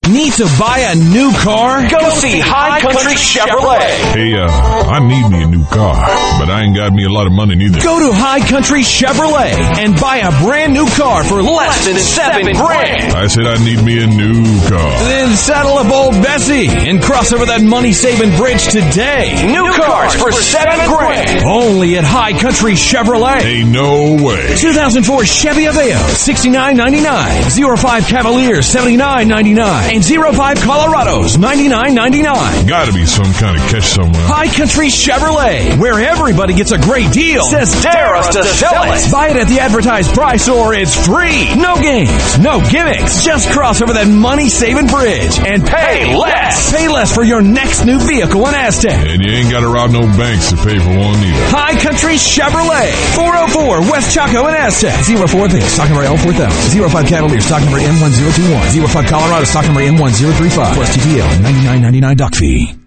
Need to buy a new car? Go see High Country Chevrolet. Hey, I need me a new car, but I ain't got me a lot of money neither. Go to High Country Chevrolet and buy a brand new car for less than $7,000. I said I need me a new car. Then saddle up old Bessie and cross over that money-saving bridge today. New cars for $7,000. Only at High Country Chevrolet. Ain't no way. 2004 Chevy Aveo, $69.99. 05 Cavalier, $79.99. And 05 Colorado's, $99.99. Gotta be some kind of catch somewhere. High Country Chevrolet, where everybody gets a great deal. Says dare us to sell it. Buy it at the advertised price or it's free. No games, no gimmicks. Just cross over that money-saving bridge and pay less. Pay less for your next new vehicle in Aztec. And you ain't gotta rob no banks to pay for one either. High Country Chevrolet, 404 West Chaco in Aztec. 04 Vince, stock number L4000. 05 Cavalier, stock number M1021. 05 Colorado, stock number M1035. Plus TTL, $99.99 dock fee.